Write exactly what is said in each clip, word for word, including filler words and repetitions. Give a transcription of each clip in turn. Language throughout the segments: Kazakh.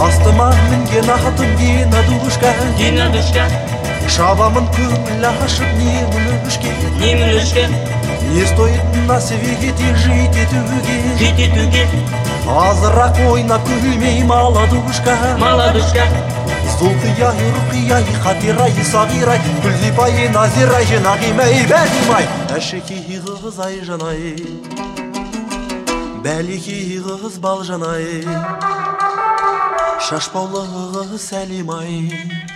Астыма мінген атым Динадушка, Динадушка, шабамын көңіл ашып немілішке, немілішке, не стоит на свете жить етуге, жить етуге, азырақ ойнап күлмей маладушка, маладушка, Зулқия, Юрқия, Хатирай, Сағирай, Күлзипай, Назирай, Нағимай, Бәдимай, әшеки қыз ай жанай, бәлеки қыз бал жанай, шашпаулы қыз сәлимай,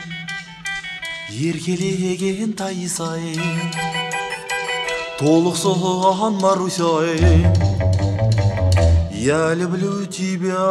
еркелеген тайсай, толықсыған Марусяй, я люблю тебя.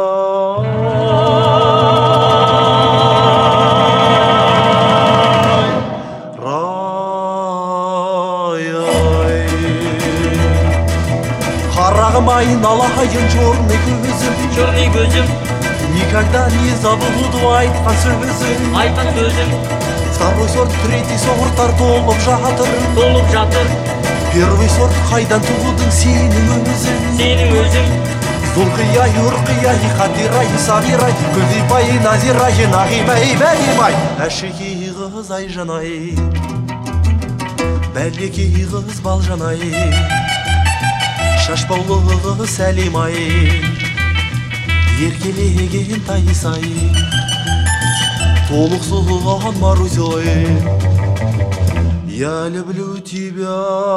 Қарағым айналайын черный көзім, черный көзім, никогда не забуду айтқан сөзім, айтқан сөзім, второй сорт, третий сорттар толып жатыр, толып жатыр, первый сорт қайдан тудың сенің өзің, сенің өзің, Зулқия, Юрқия, Хатирай, Сағирай, Күлзипай, Назирай, Нағимай, Бәдимай, әшеки қыз ай жанай, бәлеки қыз бал жанай, шашпаулы қыз сәлимай, еркелеген тайсай, толықсыған Марусяй, я люблю тебя.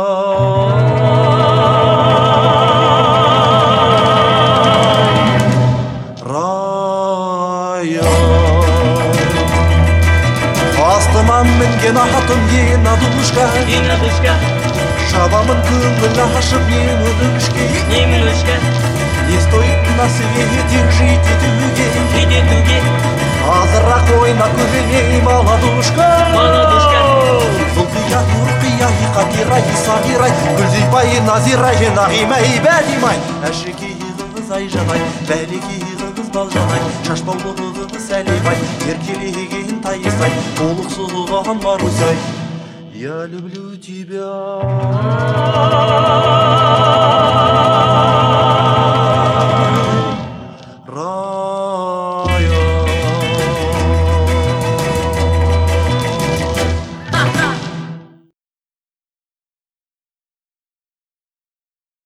Астыма мінген атым Динадушка, Динадушка, шабамын көңіл ашып немілішке, немілішке, не стоит на свете жить етуге, жить етуге, азырақ ойнап күлмей маладушка, маладушка, Зулқия, Юрқия, Хатирай, Сағирай, Күлзипай, Назирай, Нағимай, Бәдимай, әшеки қыз ай жанай, бәлеки қыз бал жанай, шашпаулы қыз сәлимай, еркелеген тайсай, толықсыған Марусяй, я люблю тебя.